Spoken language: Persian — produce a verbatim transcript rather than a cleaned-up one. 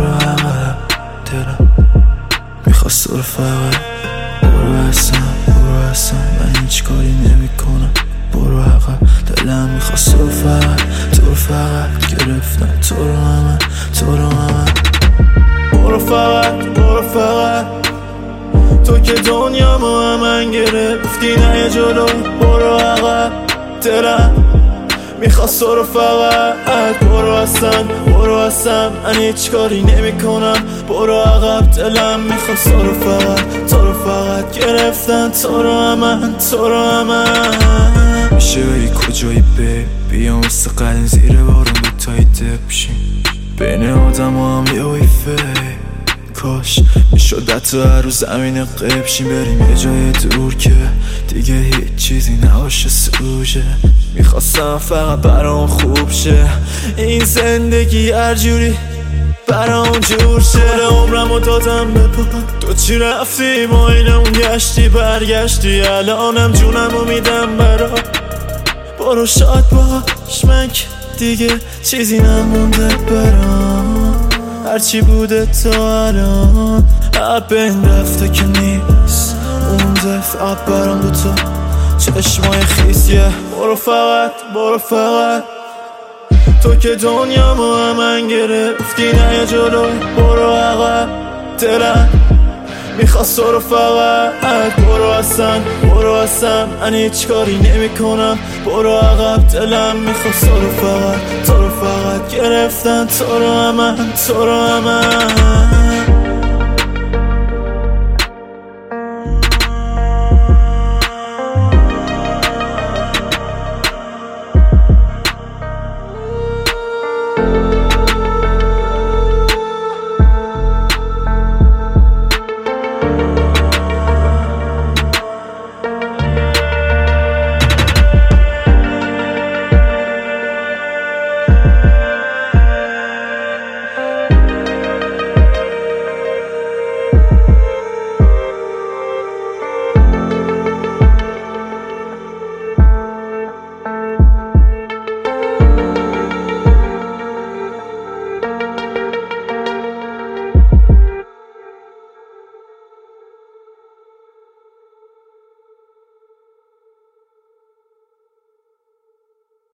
برو عقب دلم میخواست تو رو فقط برو اصلا برو اصلا من هیچ کاری نمی کنم برو عقب دلم میخواست تو رو فقط تو رو فقط گرفتم تو رو همه تو رو همه برو فقط برو فقط تو که دنیا ما من گرفتی نه جلو برو عقب دلم میخواست تو رو فقط برو اصلا برو اصلا من هیچ کاری نمی کنم برو عقب دلم میخواست تو رو فقط تو رو فقط گرفتن تو رو همه تو رو همه میشه بری کجایی بی بیام مثل قدیم زیر بارون دوتایی دپشیم بین آدم هم یه ویفه کاش میشد تو هر روز زمین قبشیم بریم یه جای دور که دیگه هیچ چیزی نباشه سوژه میخواستم فقط برام خوب شه این زندگی هر جوری برام جور شه عمرمو دادم به پا تو چی رفتی با اینمون گشتی برگشتی الانم جونمو میدم برا برو شاد باش من که دیگه چیزی نمونده برام هرچی بوده تا الان عب این رفته که نیست مونده فقط برام دو تا چشمای خیسیه برو فقط برو فقط تو که دنیا ما من گرفتی نه جلو برو عقب دلم میخواست تو رو فقط برو اصلا برو اصلا من هیچ کاری نمی کنم برو عقب دلم میخواست تو رو فقط تو رو فقط گرفتن تو رو همه تو رو همه